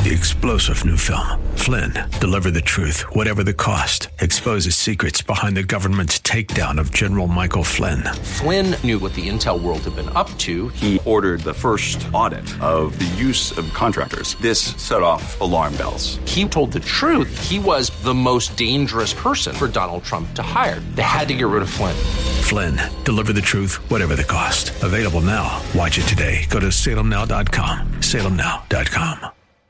the explosive new film, Flynn, Deliver the Truth, Whatever the Cost, exposes secrets behind the government's takedown of General Michael Flynn. Flynn knew what the intel world had been up to. He ordered the first audit of the use of contractors. This set off alarm bells. He told the truth. He was the most dangerous person for Donald Trump to hire. They had to get rid of Flynn. Flynn, Deliver the Truth, Whatever the Cost. Available now. Watch it today. Go to salemnow.com. salemnow.com.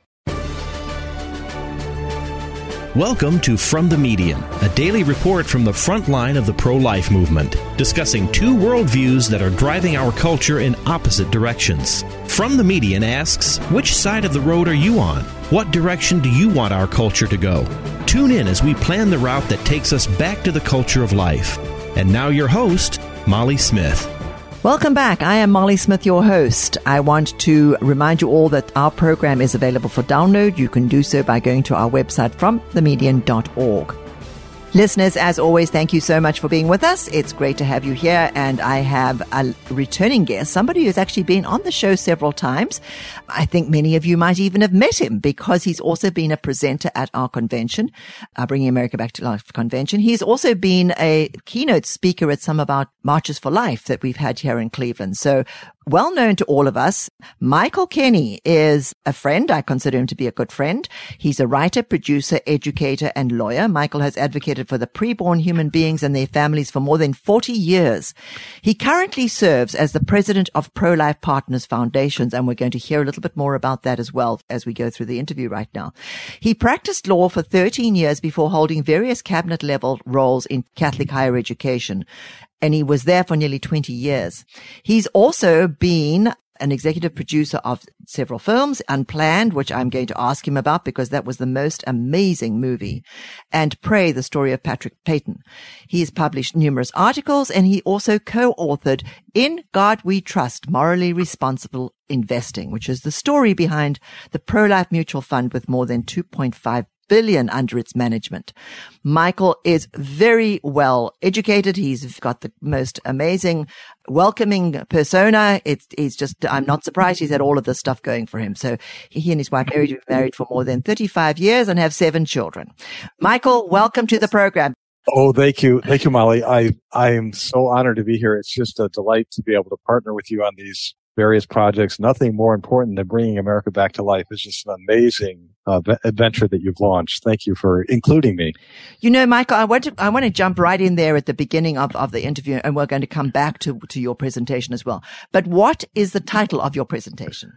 Welcome to From the Median, a daily report from the front line of the pro-life movement, discussing two worldviews that are driving our culture in opposite directions. From the Median asks, which side of the road are you on? What direction do you want our culture to go? Tune in as we plan the route that takes us back to the culture of life. And now your host, Molly Smith. Welcome back. I am Molly Smith, your host. I want to remind you all that our program is available for download. You can do so by going to our website, fromthemedian.org. Listeners, as always, thank you so much for being with us. It's great to have you here. And I have a returning guest, somebody who's actually been on the show several times. I think many of you might even have met him because he's also been a presenter at our convention, Bringing America Back to Life convention. He's also been a keynote speaker at some of our Marches for Life that we've had here in Cleveland. So well known to all of us. Michael Kenny is a friend. I consider him to be a good friend. He's a writer, producer, educator, and lawyer. Michael has advocated for the preborn human beings and their families for more than 40 years. He currently serves as the president of Pro-Life Partners Foundations, and we're going to hear a little bit more about that as well as we go through the interview right now. He practiced law for 13 years before holding various cabinet-level roles in Catholic higher education, and he was there for nearly 20 years. He's also been an executive producer of several films, Unplanned, which I'm going to ask him about because that was the most amazing movie, and Pray, the story of Patrick Peyton. He has published numerous articles, and he also co-authored In God We Trust, Morally Responsible Investing, which is the story behind the Pro-Life Mutual Fund with more than $2.5 billion under its management. Michael is very well educated. He's got the most amazing, welcoming persona. He's just, I'm not surprised he's had all of this stuff going for him. So he and his wife have been married for more than 35 years and have 7 children. Michael, welcome to the program. Oh, thank you. Thank you, Molly. I am so honored to be here. It's just a delight to be able to partner with you on these various projects. Nothing more important than bringing America back to life. It's just an amazing adventure that you've launched. Thank you for including me. You know, Michael, I want to jump right in there at the beginning of the interview, and we're going to come back to your presentation as well. But what is the title of your presentation?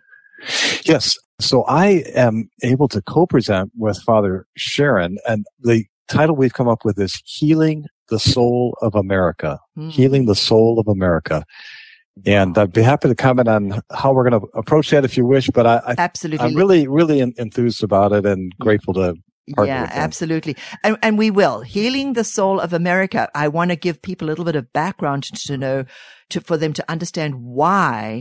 Yes. So I am able to co-present with Father Sharon, and the title we've come up with is Healing the Soul of America. Healing the Soul of America. And I'd be happy to comment on how we're going to approach that if you wish, but absolutely. I'm really enthused about it and grateful to partner with them. Absolutely. And we will. Healing the Soul of America. I want to give people a little bit of background to know, for them to understand why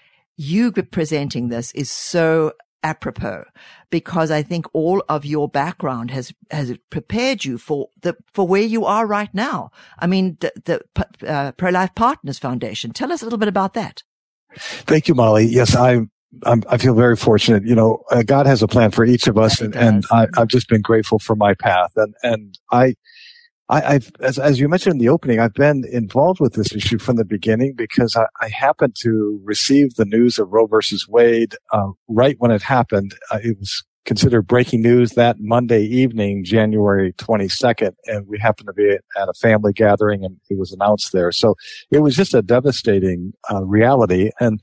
you presenting this is so apropos, because I think all of your background has prepared you for where you are right now. I mean, the Pro-Life Partners Foundation. Tell us a little bit about that. Thank you, Molly. Yes, I feel very fortunate. You know, God has a plan for each of us, and I've just been grateful for my path. And I've, as you mentioned in the opening, I've been involved with this issue from the beginning because I happened to receive the news of Roe versus Wade right when it happened. It was considered breaking news that Monday evening, January 22nd, and we happened to be at a family gathering, and it was announced there. So it was just a devastating reality. And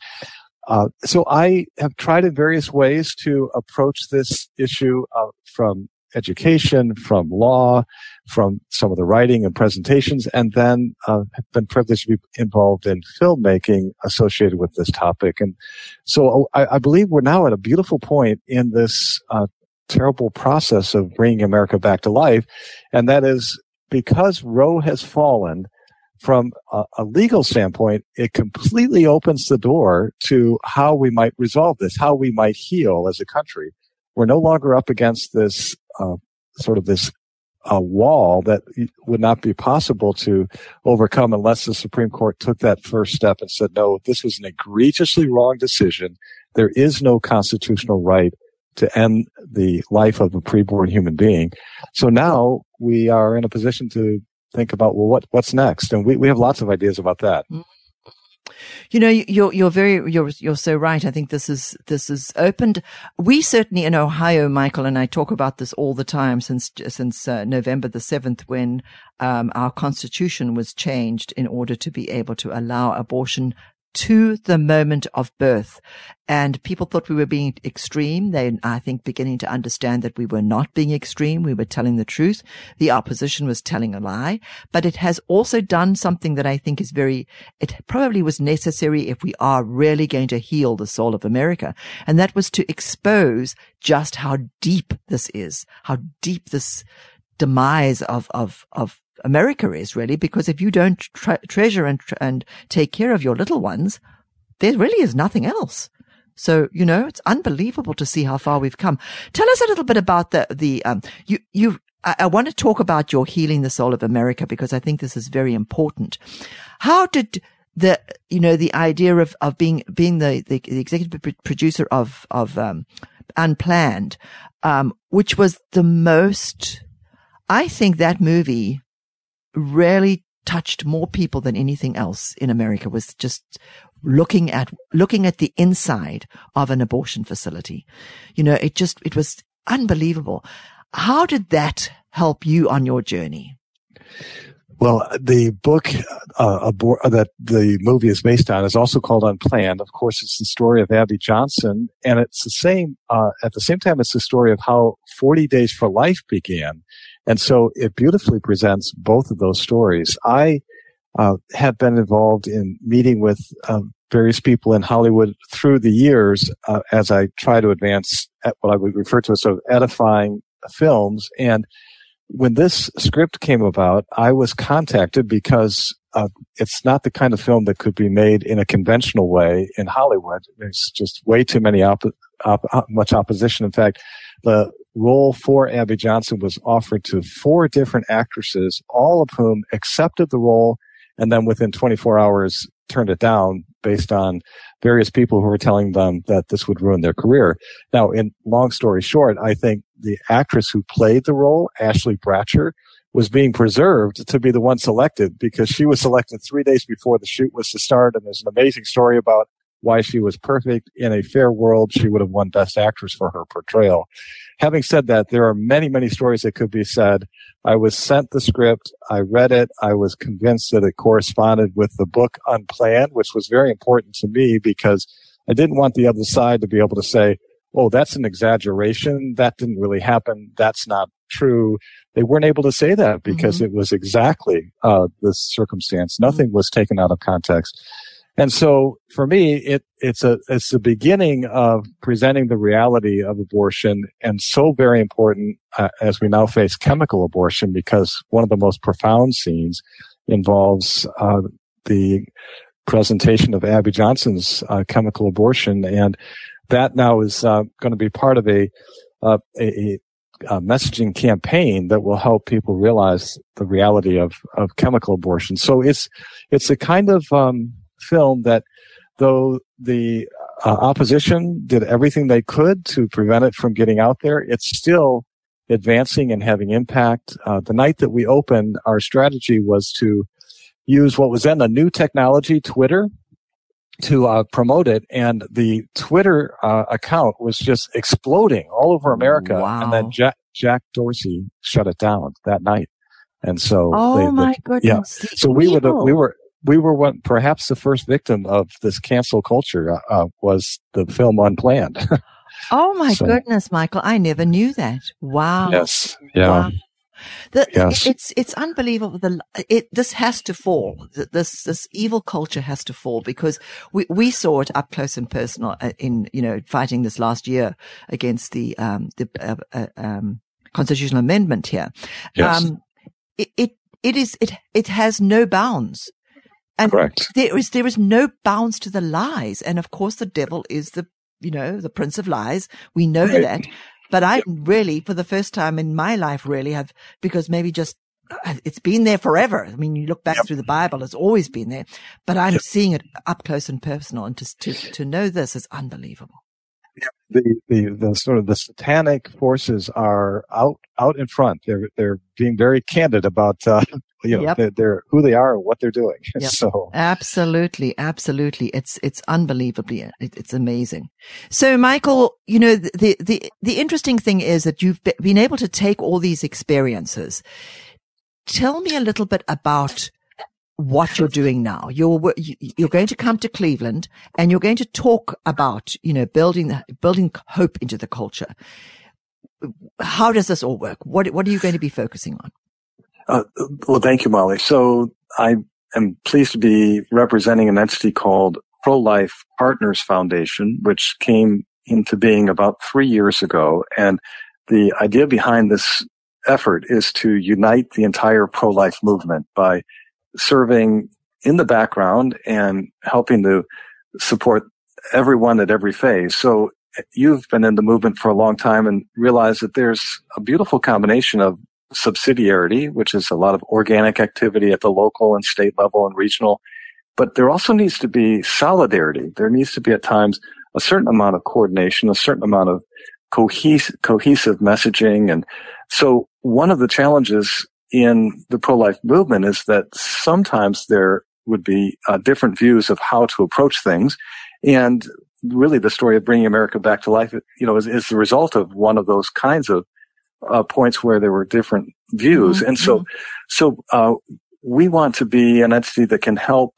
so I have tried in various ways to approach this issue from education, from law, from some of the writing and presentations, and then have been privileged to be involved in filmmaking associated with this topic. And so I believe we're now at a beautiful point in this terrible process of bringing America back to life, and that is because Roe has fallen. From a legal standpoint, it completely opens the door to how we might resolve this, how we might heal as a country. We're no longer up against this wall that would not be possible to overcome unless the Supreme Court took that first step and said, no, this was an egregiously wrong decision. There is no constitutional right to end the life of a preborn human being. So now we are in a position to think about, well, what's next? And we have lots of ideas about that. You know, you're so right. I think this is opened. We certainly in Ohio, Michael, and I talk about this all the time since November the 7th, when our constitution was changed in order to be able to allow abortion to the moment of birth. And people thought we were being extreme. They, I think, beginning to understand that we were not being extreme. We were telling the truth. The opposition was telling a lie. But it has also done something that I think is it probably was necessary if we are really going to heal the soul of America. And that was to expose just how deep this is, how deep this demise of America is, really, because if you don't treasure and take care of your little ones, there really is nothing else. So, you know, it's unbelievable to see how far we've come. Tell us a little bit about I want to talk about your Healing the Soul of America, because I think this is very important. How did the idea of being the executive producer of Unplanned, which was the most, I think that movie really touched more people than anything else in America, was just looking at the inside of an abortion facility. You know, it was unbelievable. How did that help you on your journey? Well, the book that the movie is based on is also called Unplanned. Of course, it's the story of Abby Johnson, and it's the same. At the same time, it's the story of how 40 Days for Life began. And so it beautifully presents both of those stories. I have been involved in meeting with various people in Hollywood through the years as I try to advance at what I would refer to as sort of edifying films. And when this script came about, I was contacted because it's not the kind of film that could be made in a conventional way in Hollywood. There's just way too much opposition. In fact, the role for Abby Johnson was offered to 4 different actresses, all of whom accepted the role and then within 24 hours turned it down based on various people who were telling them that this would ruin their career. Now, in long story short, I think the actress who played the role, Ashley Bratcher, was being preserved to be the one selected because she was selected 3 days before the shoot was to start. And there's an amazing story about why she was perfect. In a fair world, she would have won Best Actress for her portrayal. Having said that, there are many, many stories that could be said. I was sent the script. I read it. I was convinced that it corresponded with the book Unplanned, which was very important to me because I didn't want the other side to be able to say, oh, that's an exaggeration. That didn't really happen. That's not true. They weren't able to say that because it was exactly the circumstance. Nothing was taken out of context. And so for me, it's the beginning of presenting the reality of abortion, and so very important as we now face chemical abortion, because one of the most profound scenes involves the presentation of Abby Johnson's chemical abortion, and that now is going to be part of a messaging campaign that will help people realize the reality of chemical abortion. So it's a kind of film that, though the opposition did everything they could to prevent it from getting out there, it's still advancing and having impact. The night that we opened, our strategy was to use what was then a new technology, Twitter, to promote it, and the Twitter account was just exploding all over America. Wow. And then Jack Dorsey shut it down that night, and so my goodness! Yeah. So we were perhaps the first victim of this cancel culture. Was the film Unplanned? Oh my goodness, Michael! I never knew that. Wow. Yes. Yeah. Wow. Yes. It's unbelievable. This has to fall. This evil culture has to fall, because we saw it up close and personal in, fighting this last year against the constitutional amendment here. Yes. It has no bounds. And correct. There is no bounds to the lies. And of course the devil is the prince of lies. We know that. But I really, for the first time in my life, really have, because maybe just, it's been there forever. I mean, you look back through the Bible, it's always been there, but I'm seeing it up close and personal. And to know this is unbelievable. The sort of the satanic forces are out in front. They're being very candid about they're who they are and what they're doing. Yep. So absolutely, it's unbelievably, it's amazing. So, Michael, the interesting thing is that you've been able to take all these experiences. Tell me a little bit about what you're doing now. You're going to come to Cleveland and you're going to talk about, building hope into the culture. How does this all work? What are you going to be focusing on? Well, thank you, Molly. So I am pleased to be representing an entity called Pro-Life Partners Foundation, which came into being about 3 years ago. And the idea behind this effort is to unite the entire pro-life movement by serving in the background and helping to support everyone at every phase. So you've been in the movement for a long time and realize that there's a beautiful combination of subsidiarity, which is a lot of organic activity at the local and state level and regional. But there also needs to be solidarity. There needs to be at times a certain amount of coordination, a certain amount of cohesive messaging. And so one of the challenges in the pro-life movement is that sometimes there would be different views of how to approach things. And really the story of Bringing America Back to Life, is the result of one of those kinds of points where there were different views. Mm-hmm. And so we want to be an entity that can help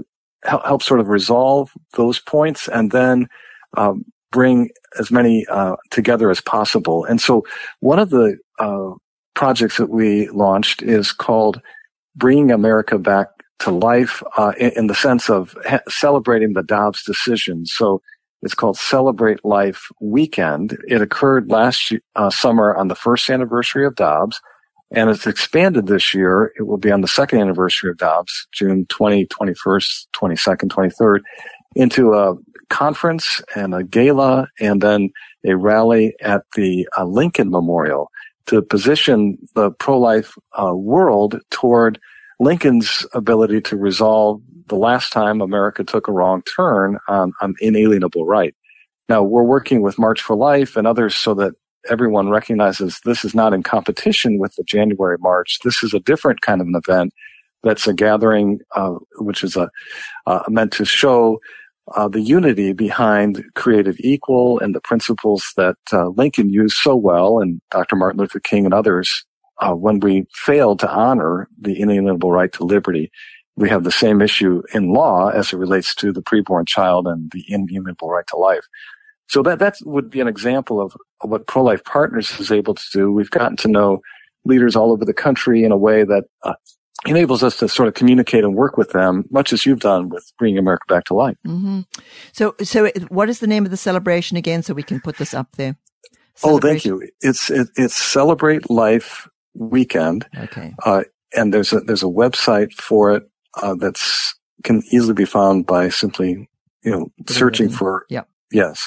sort of resolve those points and then bring as many together as possible. And so one of the projects that we launched is called Bringing America Back to Life, in the sense of celebrating the Dobbs decision. So it's called Celebrate Life Weekend. It occurred last summer on the first anniversary of Dobbs, and it's expanded this year. It will be on the second anniversary of Dobbs, June 20, 21st, 22nd, 23rd, into a conference and a gala and then a rally at the Lincoln Memorial to position the pro-life world toward Lincoln's ability to resolve the last time America took a wrong turn on inalienable right. Now, we're working with March for Life and others so that everyone recognizes this is not in competition with the January March. This is a different kind of an event that's a gathering which is meant to show the unity behind created equal and the principles that Lincoln used so well, and Dr. Martin Luther King and others, when we failed to honor the inalienable right to liberty. We have the same issue in law as it relates to the preborn child and the inalienable right to life. So that would be an example of what Pro-Life Partners is able to do. We've gotten to know leaders all over the country in a way that enables us to sort of communicate and work with them, much as you've done with Bringing America Back to Life. Mm-hmm. So what is the name of the celebration again, so we can put this up there? Oh, thank you. It's Celebrate Life Weekend. Okay. And there's a website for it that's can easily be found by simply searching for. Yeah. Yes.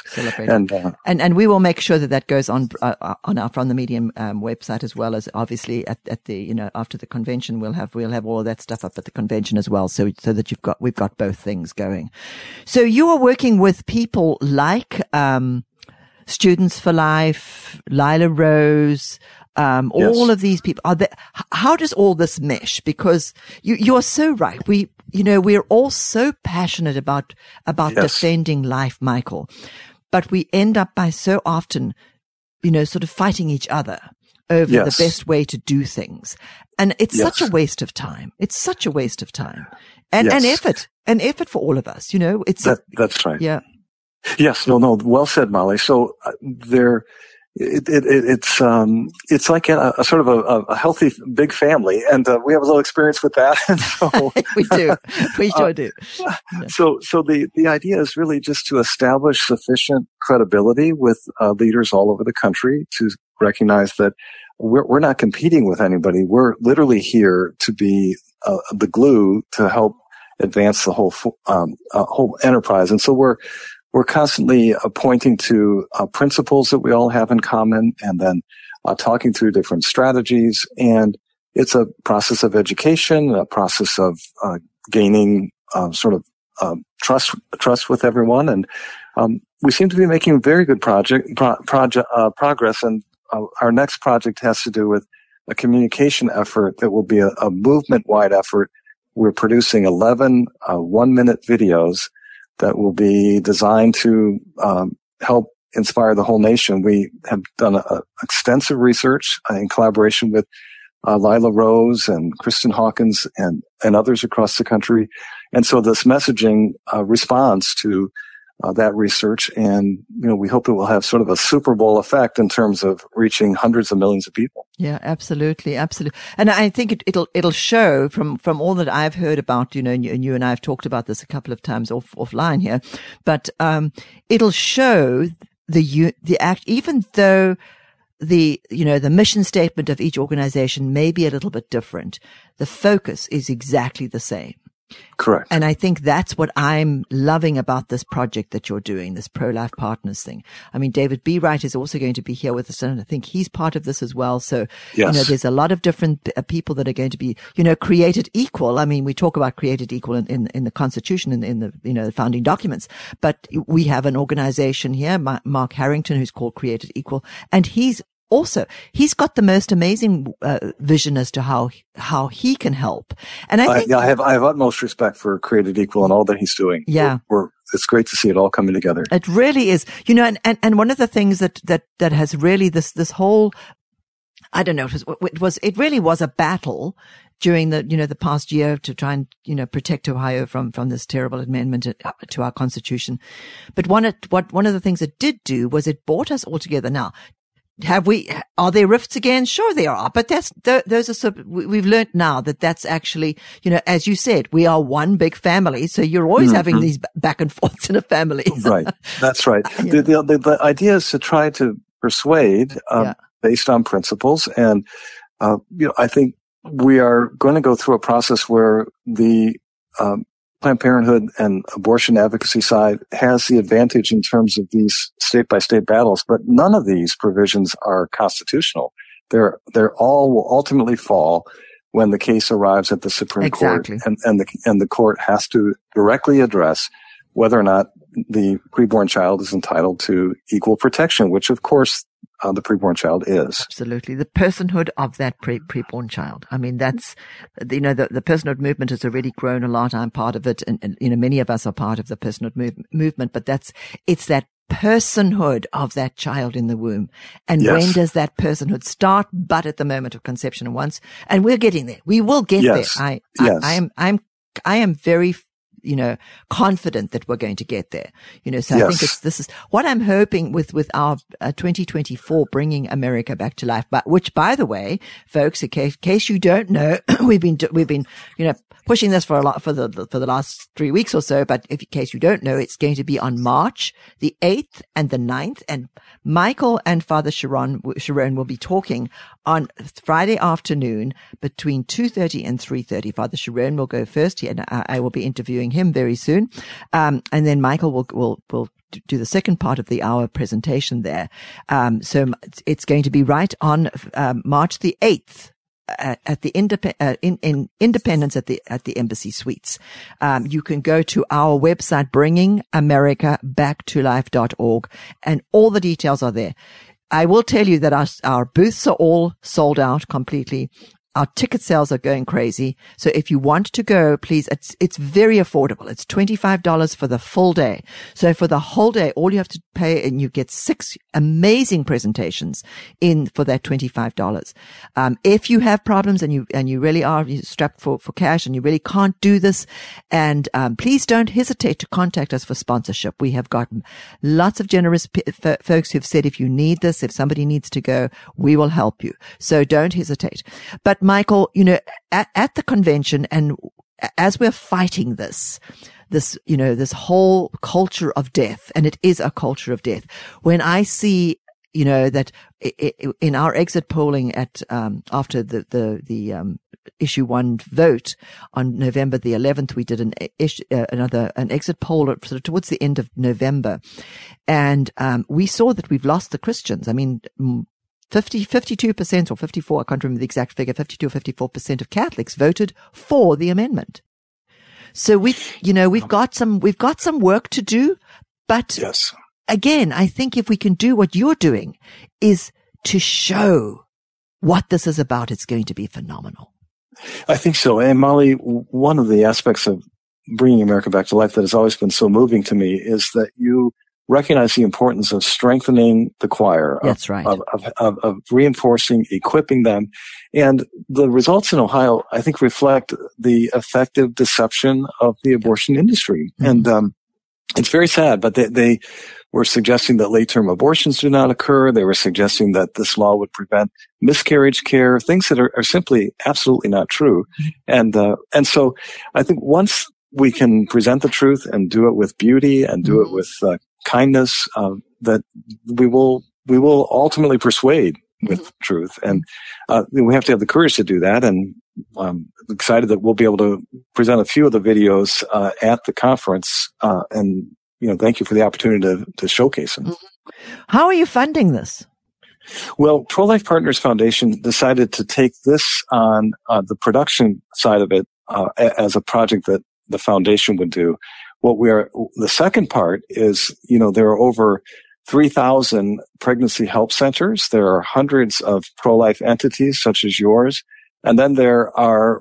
And we will make sure that goes on our From the Medium website, as well as obviously at the after the convention we'll have all of that stuff up at the convention as well, so that we've got both things going. So you are working with people like Students for Life, Lila Rose, Yes. All of these people how does all this mesh? Because you are so right. We're all so passionate about Yes. defending life, Michael, but we end up by so often, sort of fighting each other over Yes. the best way to do things. And it's Yes. such a waste of time. It's such a waste of time and Yes. effort for all of us. That's right. Yeah. Yes. No. Well said, Molly. So it's like a sort of a healthy big family, and we have a little experience with that. And so We do. We sure do. Yeah. So the idea is really just to establish sufficient credibility with leaders all over the country to recognize that we're not competing with anybody. We're literally here to be the glue to help advance the whole enterprise. And so we're constantly pointing to principles that we all have in common, and then talking through different strategies. And it's a process of education, a process of gaining trust with everyone. And we seem to be making very good progress, and our next project has to do with a communication effort that will be a movement-wide effort. We're producing 11 one-minute videos that will be designed to help inspire the whole nation. We have done extensive research in collaboration with Lila Rose and Kristen Hawkins and others across the country. And so this messaging responds to that research, and we hope it will have sort of a Super Bowl effect in terms of reaching hundreds of millions of people. Yeah, absolutely. And I think it'll show from all that I've heard about, and you and I have talked about this a couple of times offline here, but it'll show the act, even though the mission statement of each organization may be a little bit different, the focus is exactly the same. Correct. And I think that's what I'm loving about this project that you're doing, this Pro-Life Partners thing. I mean, David B. Wright is also going to be here with us, and I think he's part of this as well. So, yes. There's a lot of different people that are going to be, created equal. I mean, we talk about created equal in the Constitution, in the, the founding documents, but we have an organization here, Mark Harrington, who's called Created Equal, and he's got the most amazing vision as to how he can help. And I think I have utmost respect for Created Equal and all that he's doing. Yeah. It's great to see it all coming together. It really is. And one of the things that has really this whole, I don't know, it really was a battle during the past year to try and, protect Ohio from this terrible amendment to our Constitution. But one of the things it did do was it brought us all together. Now, are there rifts again? Sure there are, but we've learned now that's actually, as you said, we are one big family. So you're always having these back and forths in a family. Right. That's right. Yeah. The idea is to try to persuade, based on principles. And, I think we are going to go through a process where the, Planned Parenthood and abortion advocacy side has the advantage in terms of these state-by-state battles, but none of these provisions are constitutional. They're all will ultimately fall when the case arrives at the Supreme Court, and the court has to directly address whether or not the preborn child is entitled to equal protection, which of course the preborn child is. Absolutely. The personhood of that preborn child. I mean, that's, the personhood movement has already grown a lot. I'm part of it. And many of us are part of the personhood movement, but it's that personhood of that child in the womb. And yes. When does that personhood start? But at the moment of conception and we're getting there. We will get yes. there. Yes. I am very confident that we're going to get there. So yes. I think this is what I'm hoping with our 2024 Bringing America Back to Life, but which, by the way, folks, in case you don't know, we've been pushing this for the last 3 weeks or so, but in case you don't know, it's going to be on March the 8th and the 9th, and Michael and Father Sharon will be talking on Friday afternoon between 2:30 and 3:30. Father Sharon will go first, and I will be interviewing him very soon. And then Michael will do the second part of the hour presentation there. So it's going to be right on, March the 8th. At the in Independence at the Embassy Suites. You can go to our website, bringingamericaBackToLife.org, and all the details are there. I will tell you that our booths are all sold out completely. Our ticket sales are going crazy. So if you want to go, please, it's very affordable. It's $25 for the full day. So for the whole day, all you have to pay, and you get 6 amazing presentations for that $25. If you have problems and you really are strapped for cash and you really can't do this, and please don't hesitate to contact us for sponsorship. We have gotten lots of generous folks who've said, if you need this, if somebody needs to go, we will help you. So don't hesitate. But Michael, at the convention, and as we're fighting this whole culture of death, and it is a culture of death, when I see, that in our exit polling after the issue 1 vote on November the 11th, we did an exit poll sort of towards the end of November, and we saw that we've lost the Christians. I mean, 52% or 54, I can't remember the exact figure, 52 or 54% of Catholics voted for the amendment. So we've got some work to do, But yes. Again, I think if we can do what you're doing is to show what this is about, it's going to be phenomenal. I think so. And Molly, one of the aspects of bringing America Back to Life that has always been so moving to me is that you recognize the importance of strengthening the choir. That's right. Of reinforcing, equipping them. And the results in Ohio, I think, reflect the effective deception of the abortion industry. Mm-hmm. And it's very sad, but they were suggesting that late-term abortions do not occur. They were suggesting that this law would prevent miscarriage care, things that are simply absolutely not true. Mm-hmm. And so I think once we can present the truth and do it with beauty and do it with kindness, that we will ultimately persuade with truth. And we have to have the courage to do that. And I'm excited that we'll be able to present a few of the videos at the conference. And thank you for the opportunity to showcase them. How are you funding this? Well, Pro-Life Partners Foundation decided to take this on the production side of it as a project that the foundation would do. The second part is, there are over 3,000 pregnancy help centers. There are hundreds of pro-life entities such as yours. And then there are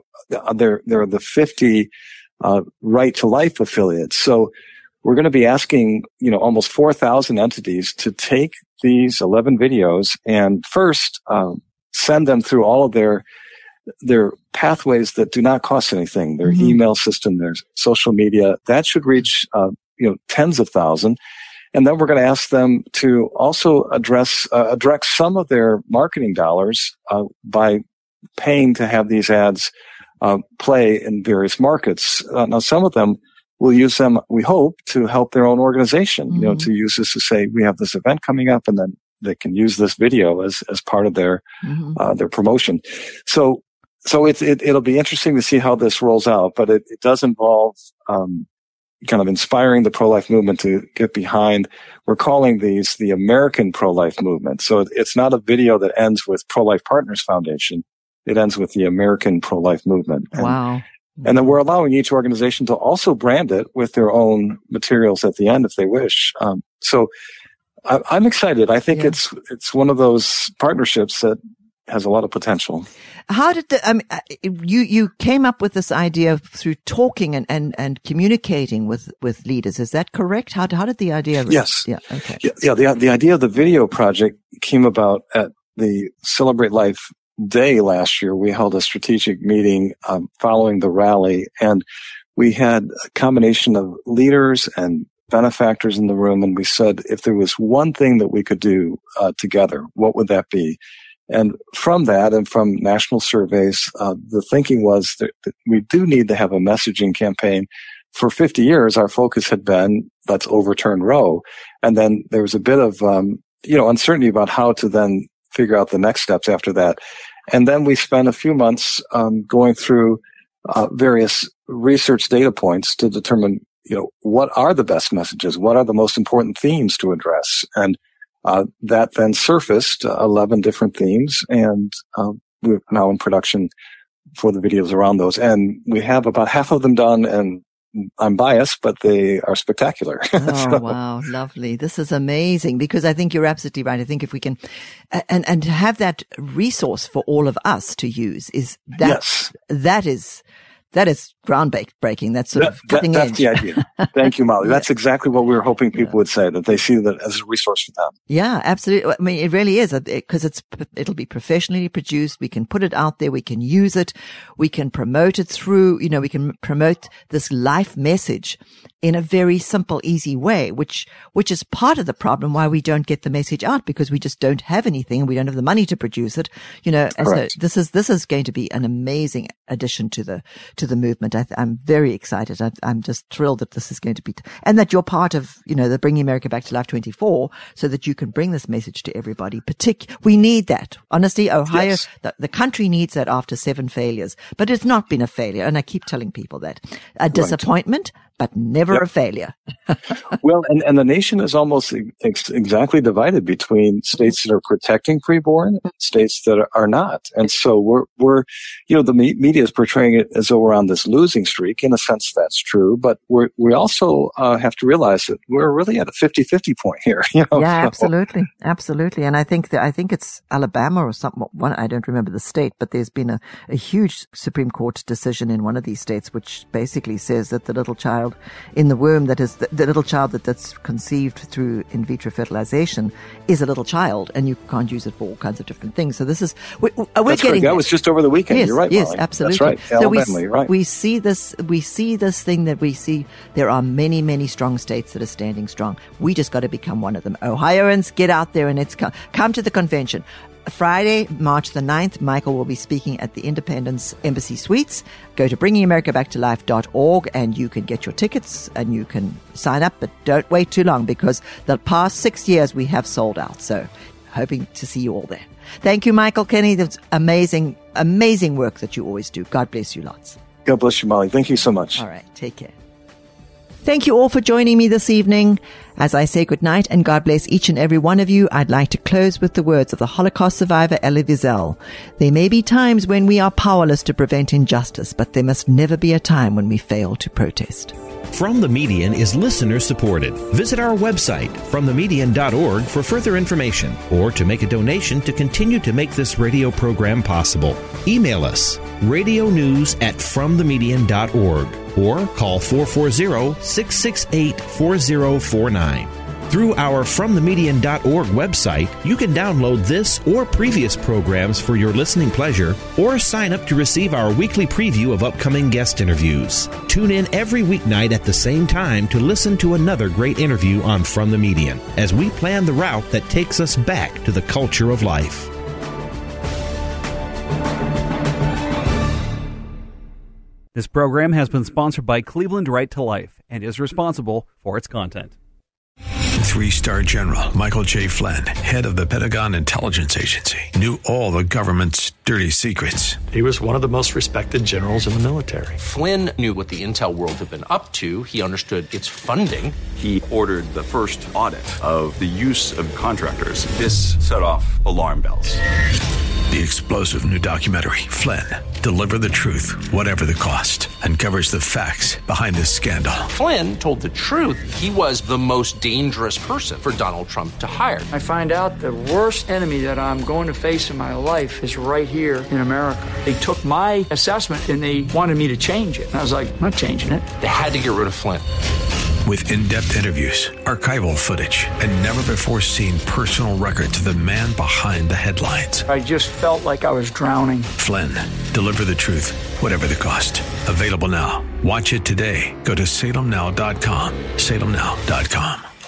the 50, Right to Life affiliates. So we're going to be asking, almost 4,000 entities to take these 11 videos and first, send them through all of their pathways that do not cost anything, their email system, their social media. That should reach, tens of thousands. And then we're going to ask them to also direct some of their marketing dollars, by paying to have these ads, play in various markets. Now some of them will use them, we hope, to help their own organization, to use this to say, we have this event coming up, and then they can use this video as part of their promotion. So it'll be interesting to see how this rolls out, but it does involve, kind of inspiring the pro-life movement to get behind. We're calling these the American pro-life movement. So it's not a video that ends with Pro-Life Partners Foundation. It ends with the American pro-life movement. Wow. And then we're allowing each organization to also brand it with their own materials at the end if they wish. So I'm excited. I think it's one of those partnerships that has a lot of potential. How did you came up with this idea through talking and communicating with leaders? Is that correct? How did the idea? Yes. Yeah. Okay. Yeah. The idea of the video project came about at the Celebrate Life Day last year. We held a strategic meeting following the rally, and we had a combination of leaders and benefactors in the room, and we said, if there was one thing that we could do together, what would that be? And from that, and from national surveys, the thinking was that we do need to have a messaging campaign. For 50 years, our focus had been, let's overturn Roe. And then there was a bit of, uncertainty about how to then figure out the next steps after that. And then we spent a few months going through various research data points to determine, what are the best messages? What are the most important themes to address? And that then surfaced 11 different themes, and we're now in production for the videos around those. And we have about half of them done, and I'm biased, but they are spectacular. Oh, wow. Lovely. This is amazing, because I think you're absolutely right. I think if we can, and have that resource for all of us to use that is groundbreaking. That's sort of cutting edge. That's the idea. Thank you, Molly. That's exactly what we were hoping people would say, that they see that as a resource for them. Yeah, absolutely. I mean, it really is, because it'll be professionally produced. We can put it out there. We can use it. We can promote it through, we can promote this life message in a very simple, easy way, which is part of the problem why we don't get the message out, because we just don't have anything and we don't have the money to produce it. So this is going to be an amazing addition to the movement. I'm very excited. I'm just thrilled that this is going to be, and that you're part of, the Bringing America Back to Life 24, so that you can bring this message to everybody. We need that. Honestly, Ohio, the country needs that after 7 failures, but it's not been a failure. And I keep telling people that. A disappointment, but never a failure. Well, and the nation is almost exactly divided between states that are protecting preborn and states that are not. And so we're the media is portraying it as though we're on this losing streak. In a sense, that's true, but we also have to realize that we're really at a 50-50 point here. Yeah, absolutely. And I think it's Alabama or something. I don't remember the state, but there's been a huge Supreme Court decision in one of these states, which basically says that the little child in the womb, that is the little child that's conceived through in vitro fertilization, is a little child, and you can't use it for all kinds of different things. So this is we're that's getting. That was just over the weekend. Yes, you're right. Yes, Molly. absolutely. That's right. Alabama, you're right. We see this thing that we see. There are many, many strong states that are standing strong. We just got to become one of them. Ohioans, get out there and come to the convention. Friday, March the 9th, Michael will be speaking at the Independence Embassy Suites. Go to bringingamericabacktolife.org and you can get your tickets and you can sign up, but don't wait too long because the past 6 years we have sold out. So hoping to see you all there. Thank you, Michael Kenny. That's amazing, amazing work that you always do. God bless you lots. God bless you, Molly. Thank you so much. All right. Take care. Thank you all for joining me this evening. As I say goodnight and God bless each and every one of you, I'd like to close with the words of the Holocaust survivor Elie Wiesel. There may be times when we are powerless to prevent injustice, but there must never be a time when we fail to protest. From the Median is listener supported. Visit our website, fromthemedian.org, for further information or to make a donation to continue to make this radio program possible. Email us, radionews@fromthemedian.org, or call 440-668-4049. Through our FromTheMedian.org website, you can download this or previous programs for your listening pleasure, or sign up to receive our weekly preview of upcoming guest interviews. Tune in every weeknight at the same time to listen to another great interview on From the Median, as we plan the route that takes us back to the culture of life. This program has been sponsored by Cleveland Right to Life and is responsible for its content. 3-star General Michael J. Flynn, head of the Pentagon Intelligence Agency, knew all the government's dirty secrets. He was one of the most respected generals in the military. Flynn knew what the intel world had been up to. He understood its funding. He ordered the first audit of the use of contractors. This set off alarm bells. The explosive new documentary, Flynn, Deliver the Truth, Whatever the Cost, uncovers the facts behind this scandal. Flynn told the truth. He was the most dangerous person for Donald Trump to hire. I find out the worst enemy that I'm going to face in my life is right here in America. They took my assessment and they wanted me to change it. And I was like, I'm not changing it. They had to get rid of Flynn. With in-depth interviews, archival footage, and never-before-seen personal records of the man behind the headlines. I just felt like I was drowning. Flynn, Deliver the Truth, Whatever the Cost. Available now. Watch it today. Go to salemnow.com. salemnow.com.